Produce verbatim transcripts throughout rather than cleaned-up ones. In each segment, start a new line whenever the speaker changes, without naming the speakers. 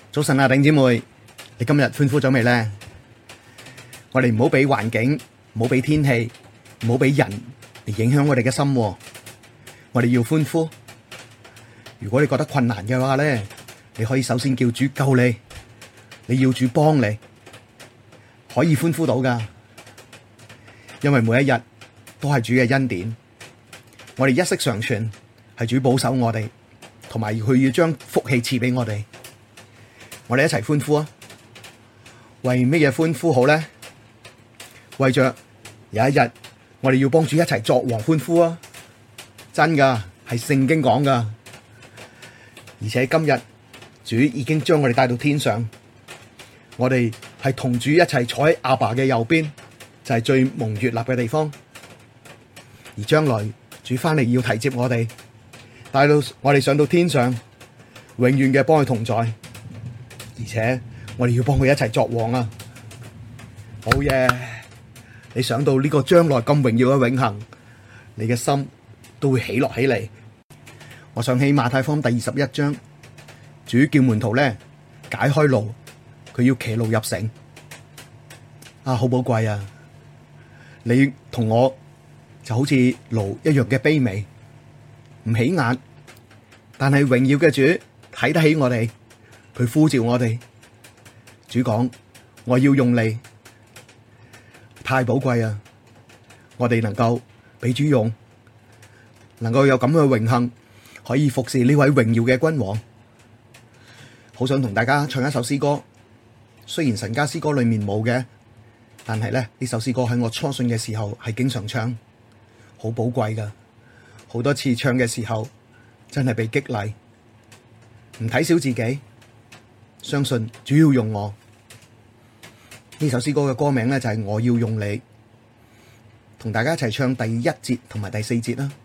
早晨啊，弟兄姊妹，你今日歡呼咗未呢？我哋唔好俾環境，唔好俾天氣，唔好俾人嚟影響我哋嘅心。我哋要歡呼。如果你覺得困難嘅話咧，你可以首先叫主救你，你要主幫你，可以歡呼到噶。因為每一日都係主嘅恩典，我哋一息尚存，係主保守我哋，同埋佢要將福氣賜俾我哋。我哋一齊歡呼啊！為乜嘢歡呼好咧？為着有一日我哋要幫主一齊作王歡呼啊！真噶，係聖經講噶。而且今日主已經將我哋帶到天上，我哋係同主一齊坐喺阿爸嘅右邊，就係最蒙悅納嘅地方。而將來主翻嚟要提接我哋，帶到我哋上到天上，永遠嘅幫佢同在。而且我哋要幫佢一齊作王啊！好嘢！你想到呢個將來咁榮耀嘅永恆，你嘅心都會喜樂起嚟。我想起馬太福音第二十一章，主叫門徒咧解開驢，佢要騎驢入城。啊，好寶貴啊！你同我就好似驢一樣嘅卑微，唔起眼，但係榮耀嘅主睇得起我哋。佢呼召我哋，主講我要用你，太寶貴啊！我哋能夠俾主用，能夠有咁嘅榮幸，可以服侍呢位榮耀嘅君王。好想同大家唱一首詩歌，雖然神家詩歌裏面冇嘅，但係咧呢首詩歌喺我初信嘅時候係經常唱，好寶貴噶。好多次唱嘅時候，真係被激勵，唔睇小自己。相信主要用我。呢首詩歌嘅歌名呢，就係我要用你，同大家一齊唱第一節同埋第四節啦。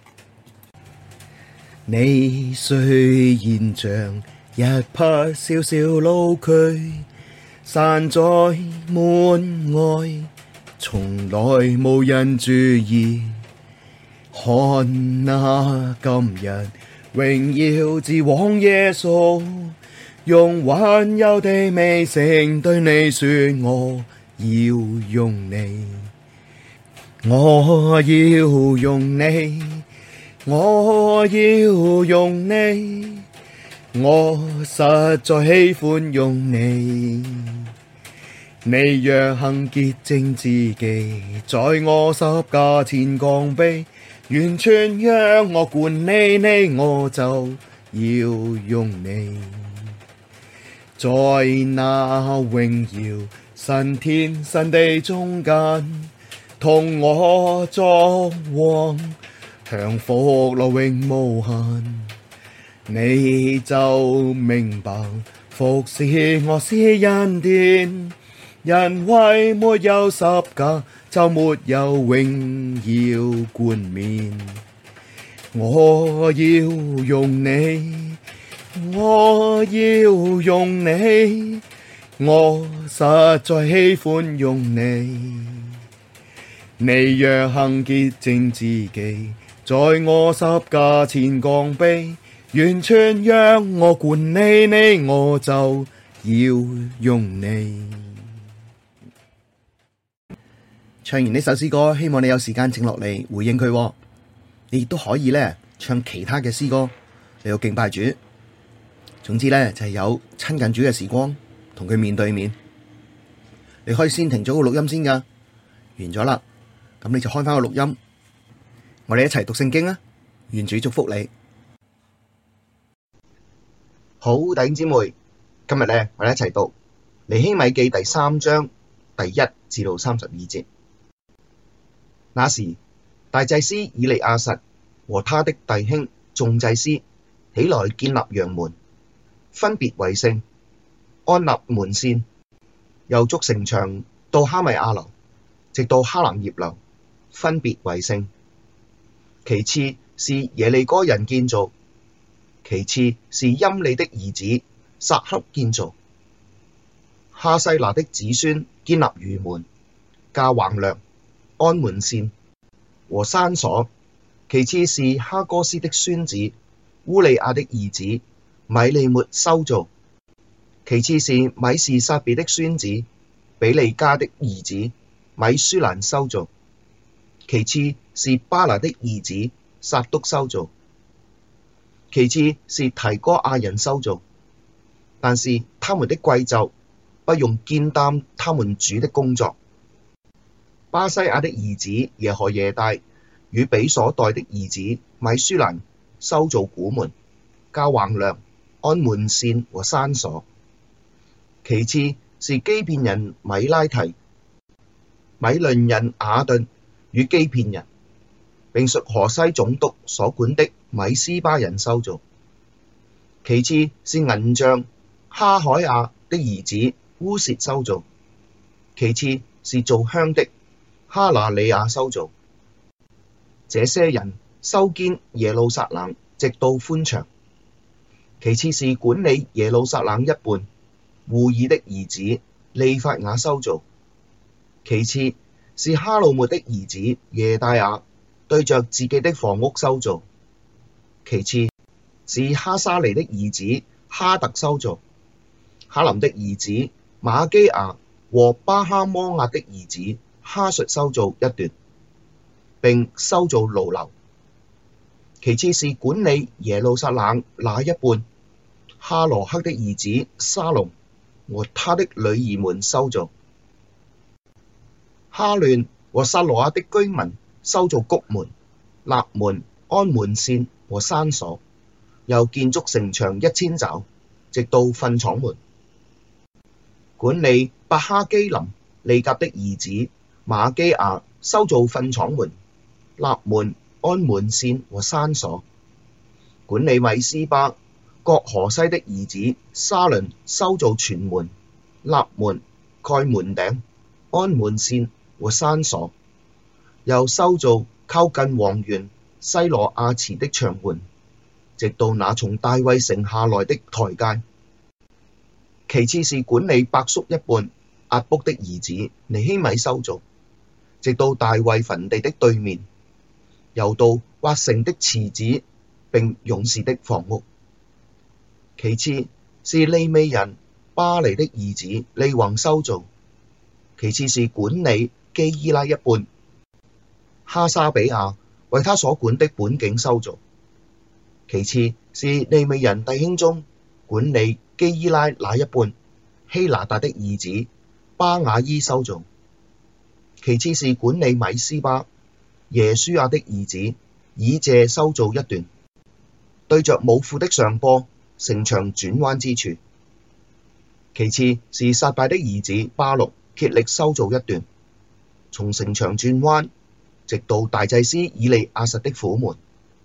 你雖然像一匹小小驢駒，散在門外，從來無人注意，看哪今日榮耀之王耶穌，用溫柔的微聲對你說，我要用你，我要用你，我要用你，我實在喜歡用你。你若肯潔淨自己，在我十架前降卑，完全讓我管理你，我就要用你。在那榮耀新天新地中間，同我作王，享福樂永無限。你就明白服侍我是恩典，因為沒有十架就沒有榮耀冠冕。我要用你，我要用你，我實在喜歡用你。你若肯潔淨自己，在我十架前降卑，完全讓我管理你，我就要用你。唱完呢首詩歌，希望你有時間靜落嚟回應佢。你亦都可以咧唱其他嘅詩歌嚟到敬拜主。總之咧就係有親近主嘅時光，同佢面對面。你可以先停咗個錄音先噶，完咗啦，咁你就開翻個錄音，我哋一齊讀聖經啊！願主祝福你。好，弟兄姊妹，今日咧我哋一齊讀尼希米記第三章第一至到三十二節。那時，大祭司以利亞實和他的弟兄眾祭司起來建立羊門，分別為聖，安立門扇，又築城牆到哈米亞樓，直到哈楠業樓，分別為聖。其次是耶利哥人建造，其次是音利的兒子撒克建造。哈西拿的子孫建立魚門，架橫梁，安門扇和閂鎖。其次是哈哥斯的孫子烏利亞的兒子米利末修造。
其次是米士撒別的孫子比利家的兒子米舒蘭修造。其次是巴拿的兒子撒督修造。其次是提哥亞人修造。但是他們的貴冑不用肩擔他們主的工作。巴西亞的兒子耶何耶大與比所代的兒子米舒蘭修造古門、校橫梁、安門扇和閂鎖。其次是基遍人米拉提、米倫人雅頓與基遍人，並屬河西總督所管的米斯巴人修造。其次是銀匠哈海亞的兒子烏薛修造。其次是造香的哈拿尼亞修造。這些人修堅耶路撒冷直到寬牆。其次是管理耶路撒冷一半戶珥的兒子利法雅修造。其次是哈魯末的兒子耶大雅對着自己的房屋修造。其次是哈沙尼的兒子哈特修造。哈林的兒子瑪基亞和巴哈摩亞的兒子哈述修造一段，並修造爐樓。其次是管理耶路撒冷那一半哈羅克的兒子沙龍和他的女兒們修造。哈亂和撒羅亞的居民修造谷門、立門、安門扇和閂鎖，又建築城牆一千肘，直到糞廠門。管理伯哈基琳利甲的兒子瑪基亞修造糞廠門、立門、安門扇和閂鎖。管理米斯巴各河西的兒子沙倫修造摶門、立門、蓋門頂、安門扇和閂鎖，又修造靠近王園西羅亞池的牆垣，直到那從大衛城下來的台階。其次是管理伯叔一半押卜的兒子尼希米修造，直到大衛墳地的對面，又到挖城的池子並勇士的房屋。其次是利未人巴尼的兒子利宏修造。其次是管理基伊拉一半哈沙比亞為他所管的本境修造。其次是利未人弟兄中管理基伊拉那一半希拿達的兒子巴雅伊修造。其次是管理米斯巴耶書亞的兒子以謝修造一段，對着武庫的上坡城牆轉彎之處。其次是撒拜的兒子巴錄竭力修造一段，從城牆轉彎直到大祭司以利亞實的府門。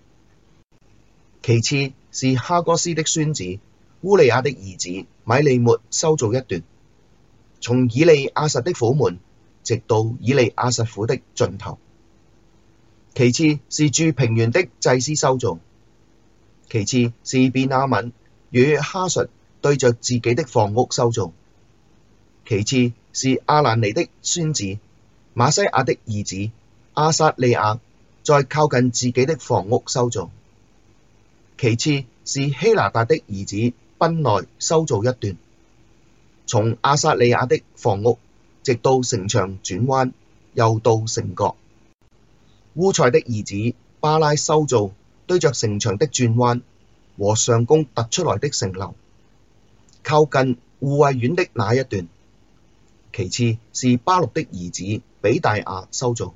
其次是哈哥斯的孫子烏利亞的兒子米利末修造一段，從以利亞實的府門直到以利亞實府的盡頭。其次是住平原的祭司修造。其次是便雅憫與哈述對着自己的房屋修造。其次是亞蘭尼的孫子瑪西亞的兒子亞撒利亞在靠近自己的房屋修造。其次是希拿達的兒子賓內修造一段，從亞撒利亞的房屋直到城牆轉彎，又到城角。烏賽的兒子巴拉修造對着城牆的轉彎和上宮突出來的城樓，靠近護衛院的那一段。其次是巴錄的兒子比大亞修造。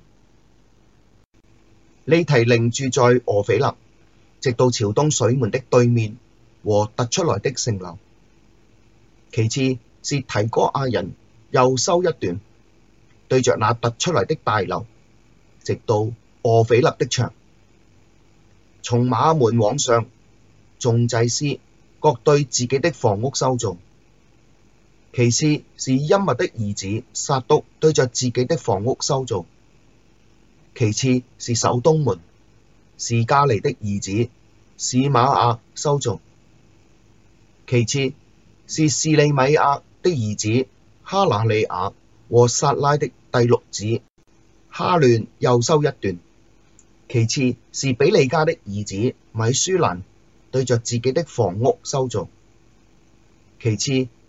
利提寧住在俄斐勒，直到朝東水門的對面和突出來的城樓。其次是提哥亞人又修一段，對着那突出來的大樓，直到俄斐勒的牆。從馬門往上，眾祭司各對自己的房屋修造。其次是音密的兒子撒督對着自己的房屋修造。其次是守東門示迦尼的兒子示瑪雅修造。其次是示利米亞的兒子哈拿尼雅和撒拉的第六子哈亂又修一段。其次是比利家的兒子米舒蘭對着自己的房屋修造。其次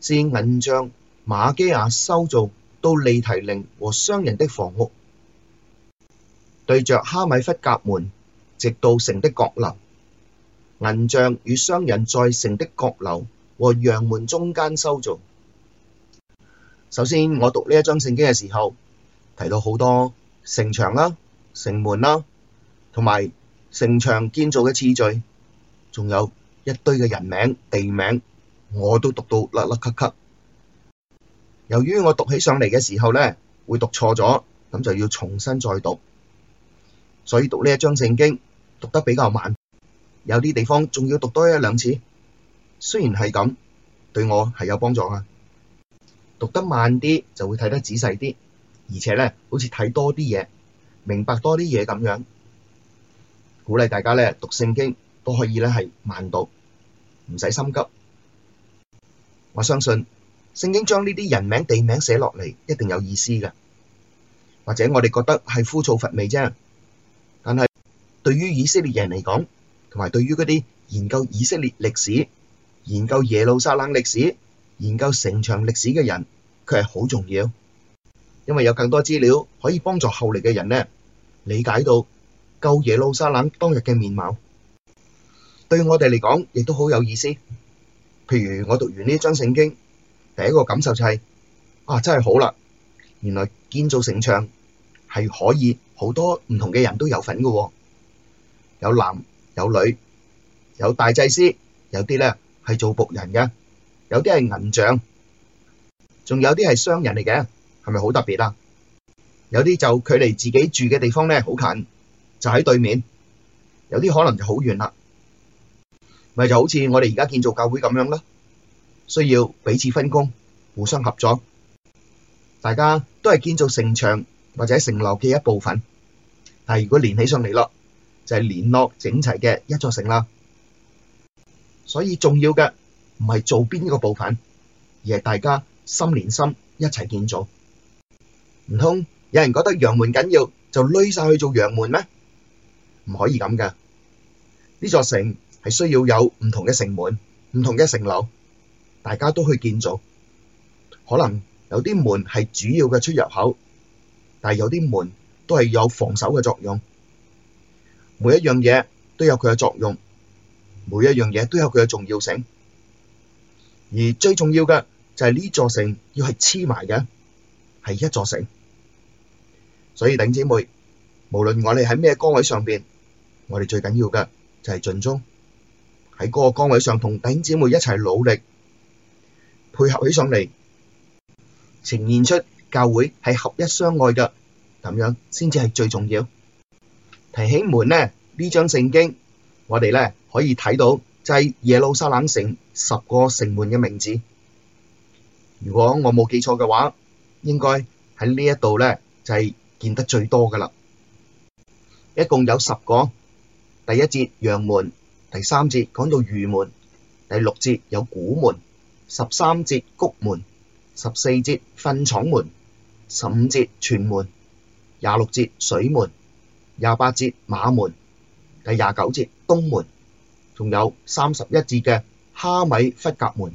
是銀匠瑪基亞修造到利提寧和商人的房屋，對着哈米弗甲門，直到城的角樓。銀匠與商人在城的角樓和羊門中間修造。首先，我讀呢一章聖經嘅時候，提到好多城牆啦、城門啦，同埋城牆建造嘅次序，仲有一堆嘅人名、地名，我都讀到甩甩咳咳。由於我讀起上嚟嘅時候呢，會讀錯咗，咁就要重新再讀，所以讀呢一章聖經讀得比較慢，有啲地方仲要讀多一兩次。雖然係咁，對我係有幫助啊。讀得慢啲就會睇得仔細啲，而且呢好似睇多啲嘢，明白多啲嘢咁樣。鼓勵大家呢讀聖經都可以呢係慢讀，唔使心急。我相信聖經將呢啲人名地名寫落嚟一定有意思嘅，或者我哋覺得係枯燥乏味啫，但係對於以色列人嚟講，同埋對於嗰啲研究以色列歷史、研究耶路撒冷歷史、研究城牆歷史嘅人，佢係好重要，因為有更多資料可以幫助後嚟嘅人呢理解到舊耶路撒冷當日嘅面貌。對我哋嚟講亦都好有意思。譬如我讀完呢章聖經，第一個感受就係、是、啊，真係好啦，原來建造城牆係可以好多唔同嘅人都有份嘅、哦，有男有女，有大祭司，有啲咧係做僕人嘅，有啲係銀匠，仲有啲係商人嚟嘅，係咪好特別啊？有啲就距離自己住嘅地方咧好近，就喺對面，有啲可能就好遠啦。咪就好似我哋而家建造教會咁樣咯，需要彼此分工，互相合作。大家都係建造城牆或者城樓嘅一部分，但係如果連起上嚟咯，就係聯絡整齊嘅一座城啦。所以重要嘅唔係做邊個部分，而係大家心連心一齊建造。唔通有人覺得羊門緊要，就攏晒去做羊門咩？唔可以咁噶。呢座城係需要有唔同嘅城門、唔同嘅城樓，大家都去建造。可能有啲門係主要嘅出入口，但係有啲門都係有防守嘅作用。每一樣嘢都有佢嘅作用，每一樣嘢都有佢嘅重要性。而最重要嘅就係呢座城要係黐埋嘅，係一座城。所以弟兄姊妹，無論我哋喺咩崗位上邊，我哋最緊要嘅就係盡忠。喺嗰個崗位上同弟兄姊妹一齊努力，配合起上嚟，呈現出教會係合一相愛嘅，咁樣先至係最重要。提起門呢，呢章聖經我哋咧可以睇到就係耶路撒冷城十個城門嘅名字。如果我冇記錯嘅話，應該喺呢一度咧就係見得最多噶啦。一共有十個。第一節羊門，第三節講到魚門，第六節有古門，十三節谷門，十四節糞廠門，十五節泉門，廿六節水門，廿八節馬門，第廿九節東門，仲有三十一節嘅哈米弗甲門。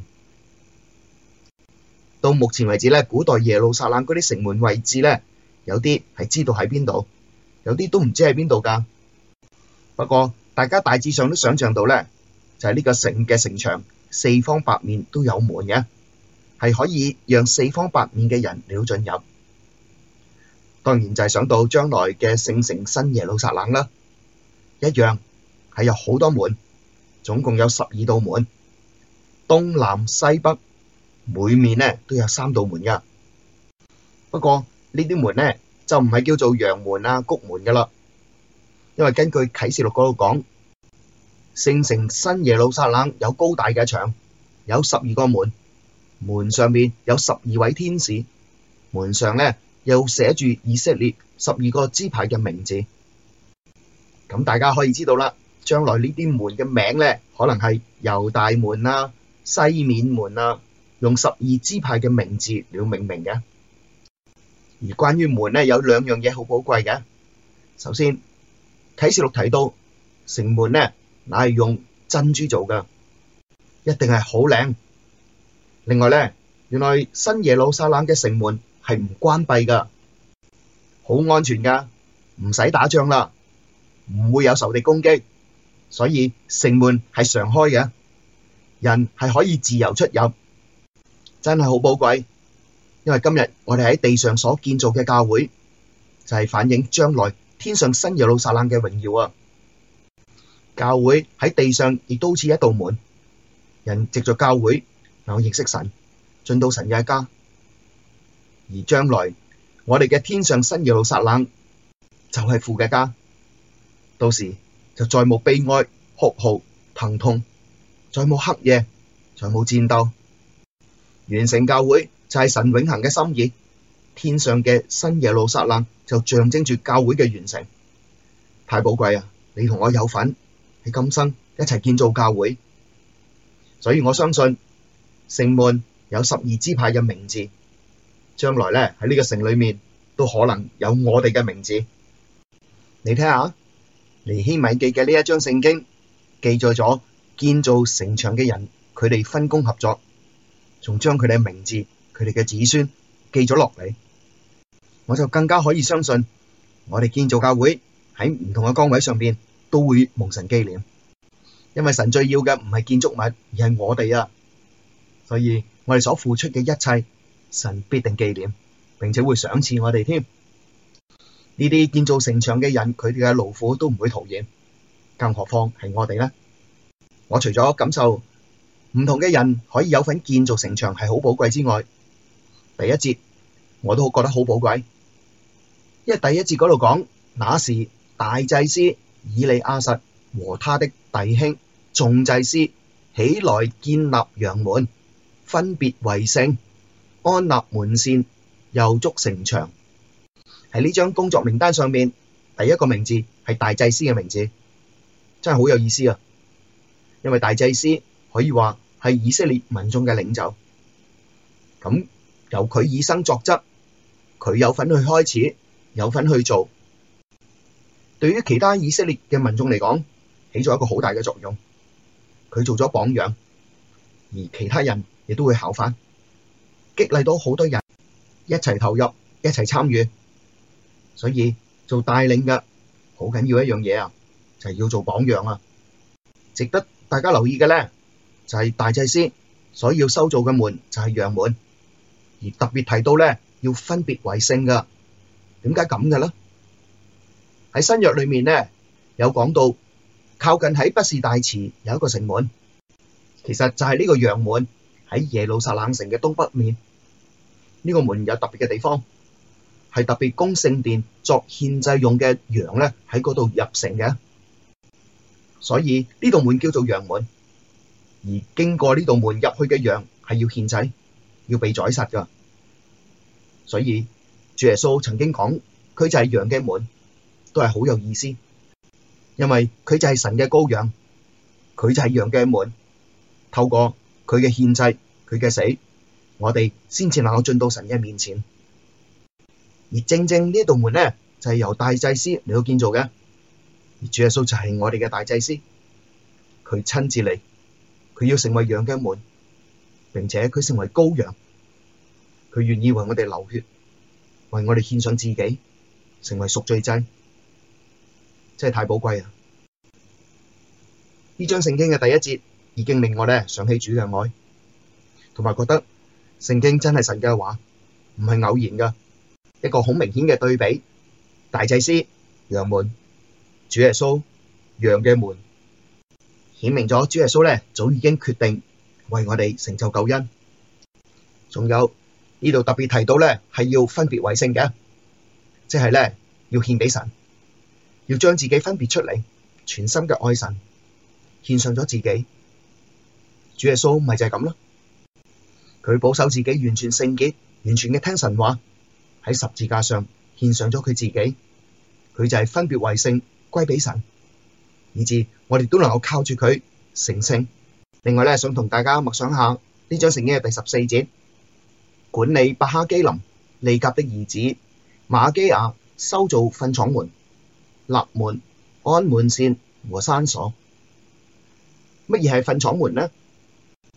到目前為止咧，古代耶路撒冷嗰啲城門位置咧，有啲係知道喺邊度，有啲都唔知喺邊度噶。不過大家大致上都想象到咧，就係呢個城嘅城牆四方八面都有門嘅，係可以讓四方八面嘅人嚟到進入。當然就係想到將來嘅聖城新耶路撒冷啦，一樣係有好多門，總共有十二道門，東南西北每面咧都有三道門噶。不過呢啲門咧就唔係叫做羊門啊、谷門噶啦。因為根據啟示錄嗰度講，聖城新耶路撒冷有高大嘅牆，有十二個門，門上面有十二位天使，門上咧又寫住以色列十二個支派嘅名字。咁大家可以知道啦，將來呢啲門嘅名咧，可能係猶大門啊、西面門啊，用十二支派嘅名字嚟命名嘅。而關於門咧，有兩樣嘢好寶貴嘅。首先，啟示錄提到城門咧，乃係用珍珠做噶，一定係好靚。另外咧， 原來新耶路撒冷嘅城門係唔關閉㗎，好安全㗎，唔使打仗啦，唔會有仇敵攻擊，所以城門係常開嘅，人係可以自由出入，真係好寶貴。因為今日我哋喺地上所建造嘅教會，就係反映將來天上新耶路撒冷嘅榮耀啊！教會喺地上亦都好似一道門，人藉着教會能夠認識神，進到神嘅家。而將來我哋嘅天上新耶路撒冷就係父嘅家，到時就再冇悲哀、哭號、疼痛，再冇黑夜，再冇戰鬥。完成教會就係神永恆嘅心意，天上嘅新耶路撒冷就象徵住教會嘅完成，太寶貴啊！你同我有份喺今生一齊建造教會，所以我相信城門有十二支派嘅名字，將來咧喺呢個城裏面都可能有我哋嘅名字。你睇下尼希米記嘅呢一章聖經記載咗建造城牆嘅人，佢哋分工合作，仲將佢哋嘅名字、佢哋嘅子孫記咗落嚟，我就更加可以相信我哋建造教會喺唔同嘅崗位上邊都會蒙神紀念，因為神最要嘅唔係建築物，而係我哋啊，所以我哋所付出嘅一切，神必定紀念，並且會賞賜我哋添。呢啲建造城牆嘅人，佢哋嘅勞苦都唔會徒然，更何況係我哋呢？我除咗感受唔同嘅人可以有份建造城牆係好寶貴之外，第一節我都覺得好寶貴，因為第一節嗰度講，那時大祭司以利亞實和他的弟兄眾祭司起來建立羊門，分別為聖，安立門扇，又築城牆。喺呢張工作名單上面，第一個名字係大祭司嘅名字，真係好有意思啊！因為大祭司可以話係以色列民眾嘅領袖，咁由佢以身作則，佢有份去開始，有份去做，對於其他以色列嘅民眾嚟講，起咗一個好大嘅作用。佢做咗榜樣，而其他人亦都會效法，激勵到好多人一齊投入，一齊參與。所以做帶領嘅好緊要一樣嘢啊，就係要做榜樣啊！值得大家留意嘅咧，就係大祭司所要修造嘅門就係羊門，而特別提到咧要分別為聖噶。點解咁嘅咧？喺新約裏面咧有講到，靠近喺畢士大池有一個城門，其實就係呢個羊門，喺耶路撒冷城嘅東北面。呢個門有特別嘅地方，係特別供聖殿作獻祭用嘅羊咧喺嗰度入城嘅，所以呢道門叫做羊門。而經過呢道門入去嘅羊係要獻祭，要被宰殺噶。所以主耶穌曾經講，佢就係羊嘅門，都係好有意思，因為佢就係神嘅羔羊，佢就係羊嘅門。透過佢嘅獻祭，佢嘅死，我哋先至能夠進到神嘅面前。而正正呢道門咧，就係由大祭司嚟到建造嘅。而主耶穌就係我哋嘅大祭司，佢親自嚟，佢要成為羊嘅門，並且佢成為羔羊，佢願意為我哋流血，為我哋獻上自己，成為贖罪祭，真係太寶貴啊！呢章聖經嘅第一節已經令我咧想起主嘅愛，同埋覺得聖經真係神嘅話，唔係偶然噶。一個好明顯嘅對比，大祭司羊門，主耶穌羊嘅門，顯明咗主耶穌咧早已經決定為我哋成就救恩。仲有呢度特別提到咧係要分別為聖嘅，即係咧要獻俾神，要將自己分別出嚟，全心嘅愛神，獻上咗自己。主耶穌咪就係咁咯，佢保守自己完全聖潔，完全嘅聽神話。喺十字架上獻上咗佢自己，佢就係分別為聖，歸俾神，以致我哋都能夠靠住佢成聖。另外咧，想同大家默想下呢章聖經嘅第十四節，管理伯哈基林、利甲的兒子瑪基亞修造糞廠門、立門、安門扇和閂鎖。乜嘢係糞廠門呢？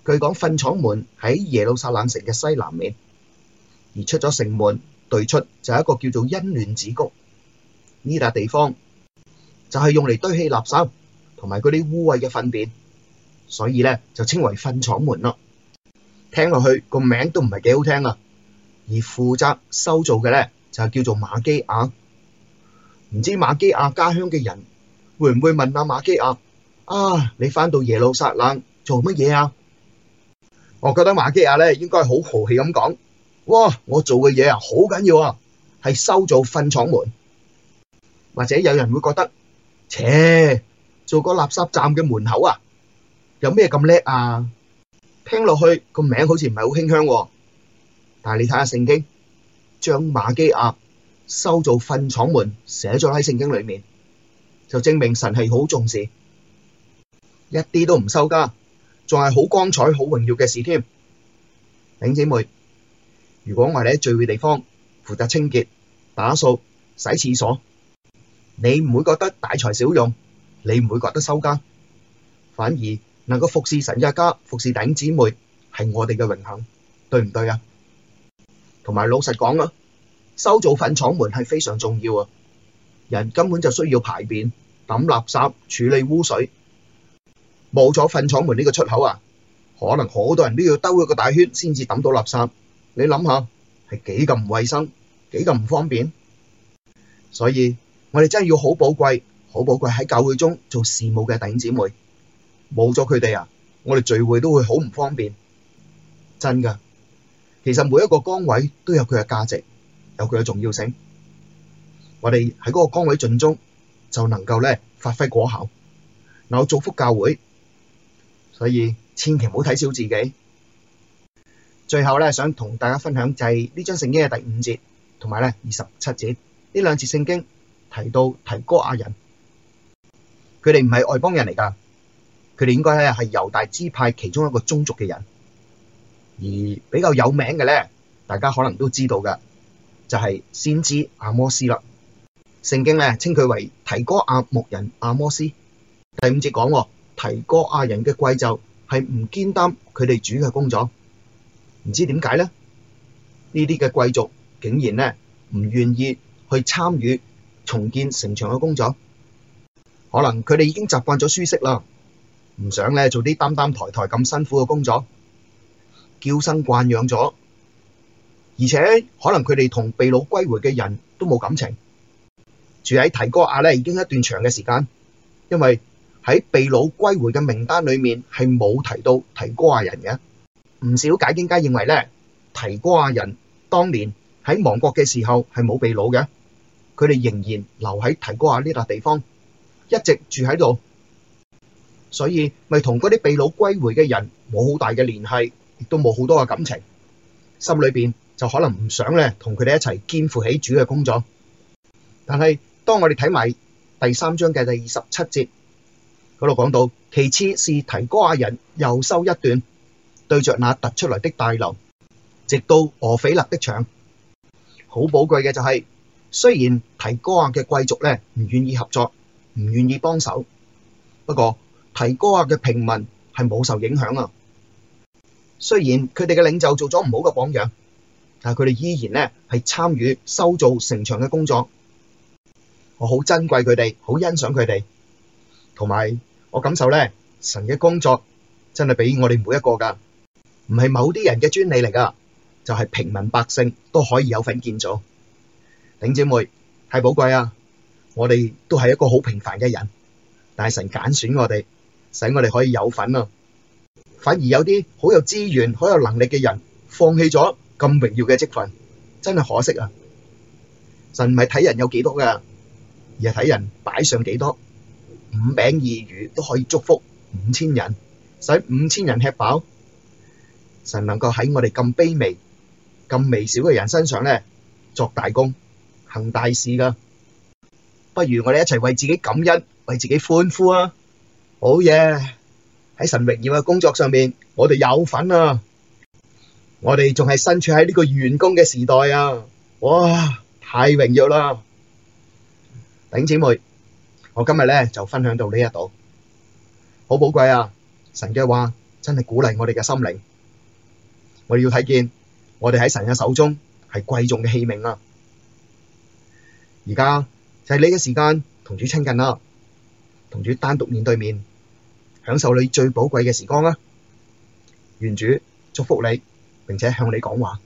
據講糞廠門喺耶路撒冷城嘅西南面，而出咗城門對出就係一個叫做欣嫩子谷，呢笪地方就係用嚟堆起垃圾同埋嗰啲污穢嘅糞便，所以咧就稱為糞廠門咯。聽落去個名都唔係幾好聽啊！而負責修造嘅咧就係叫做瑪基亞。唔知瑪基亞家鄉嘅人會唔會問阿瑪基亞啊？你返到耶路撒冷做乜嘢啊？我覺得瑪基亞咧應該好豪氣咁講：哇！我做嘅嘢啊好緊要啊，係修造糞廠門。或者有人會覺得，切，做個垃圾站嘅門口啊，有咩咁叻啊？聽落去個名好似唔係好馨香喎。但係你睇下聖經，將瑪基亞修造糞廠門寫咗喺聖經裏面，就證明神係好重視，一啲都唔收家，仲係好光彩、好榮耀嘅事添。弟兄姊妹，如果我哋喺聚會地方負責清潔、打掃、洗廁所，你唔會覺得大材小用，你唔會覺得收家，反而能夠服侍神嘅家、服侍弟兄姊妹，係我哋嘅榮幸，對唔對啊？同埋老實講啊，修造糞廠門係非常重要啊！人根本就需要排便、抌垃圾、處理污水，冇咗糞廠門呢個出口啊，可能好多人都要兜一個大圈先至抌到垃圾。你諗下，係幾咁唔衛生，幾咁唔方便。所以我哋真係要好寶貴、好寶貴喺教會中做事務嘅弟兄姊妹，冇咗佢哋啊，我哋聚會都會好唔方便。真㗎，其實每一個崗位都有佢嘅價值，有佢嘅重要性。我哋喺嗰個崗位盡忠，就能夠咧發揮果效，能夠祝福教會。所以千祈唔好睇小自己。最後咧，想同大家分享就係呢章聖經嘅第五節同埋咧二十七節，呢兩節聖經提到提哥亞人，佢哋唔係外邦人嚟㗎，佢哋應該咧係猶大支派其中一個宗族嘅人。而比較有名嘅咧，大家可能都知道嘅，就係先知阿摩司啦。聖經咧稱佢為提哥亞牧人阿摩司。第五節講，提哥亞人嘅貴冑係唔肩擔佢哋主嘅工作，唔知點解咧？呢啲嘅貴族竟然咧唔願意去參與重建城牆嘅工作，可能佢哋已經習慣咗舒適啦，唔想咧做啲擔擔抬抬咁辛苦嘅工作，嬌生慣養咗，而且可能佢哋同被擄歸回嘅人都冇感情。住喺提哥亞咧已經一段長嘅時間，因為喺被擄歸回嘅名單裏面係冇提到提哥亞人嘅。唔少解經家認為咧，提哥亞人當年喺亡國嘅時候係冇被擄嘅，佢哋仍然留喺提哥亞呢笪地方，一直住喺度，所以咪同嗰啲被擄歸回嘅人冇好大嘅聯繫，亦都冇好多嘅感情，心裏邊就可能唔想咧同佢哋一齊肩負起主嘅工作。但係當我哋睇埋第三章嘅第二十七節嗰度講到，其次是提哥亞人又修一段，對着那突出來的大樓，直到俄斐勒的牆。好寶貴嘅就係、是，雖然提哥亞嘅貴族咧唔願意合作，唔願意幫手，不過提哥亞嘅平民係冇受影響啊。雖然佢哋嘅領袖做咗唔好嘅榜樣，但係佢哋依然咧係參與修造城牆嘅工作。我好珍貴佢哋，好欣賞佢哋，同埋我感受咧，神嘅工作真係俾我哋每一個噶，唔係某啲人嘅專利嚟噶，就係、是、平民百姓都可以有份建造。弟兄姊妹，太寶貴啊！我哋都係一個好平凡嘅人，但係神揀選我哋，使我哋可以有份啊。反而有啲好有資源、好有能力嘅人，放棄咗咁榮耀嘅職份，真係可惜啊！神唔係睇人有幾多噶，而係睇人擺上幾多。五餅二魚都可以祝福五千人，使五千人吃飽。神能夠喺我哋咁卑微、咁微小嘅人身上咧作大功、行大事噶。不如我哋一齊為自己感恩，為自己歡呼啊！好嘢！喺神榮耀嘅工作上面，我哋有份啊！我哋仲係身處喺呢個員工嘅時代啊！哇，太榮耀啦！弟兄姊妹，我今日咧就分享到呢一度，好寶貴啊！神嘅話真係鼓勵我哋嘅心靈。我哋要睇見我哋喺神嘅手中係貴重嘅器皿啊！而家就係你嘅時間同主親近啦，同主單獨面對面，享受你最寶貴嘅時光啦！願主祝福你，並且向你講話。